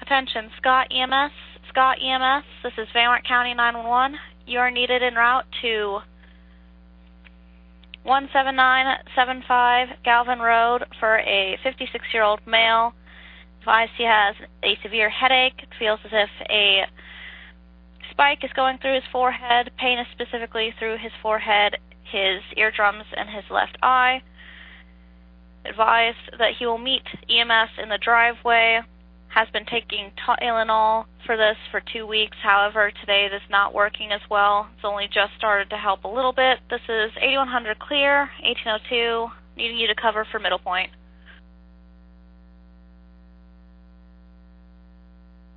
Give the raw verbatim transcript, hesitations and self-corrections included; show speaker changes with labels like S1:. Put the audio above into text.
S1: Attention, Scott E M S. Scott E M S, this is Van Wert County nine one one. You are needed en route to one seven nine seven five Galvin Road for a fifty-six-year-old male. Advised he has a severe headache. It feels as if a spike is going through his forehead. Pain is specifically through his forehead, his eardrums, and his left eye. Advised that he will meet E M S in the driveway. Has been taking Tylenol for this for two weeks. However, today it is not working as well. It's only just started to help a little bit. This is eighty-one hundred clear, eighteen oh two, needing you to cover for Middle Point.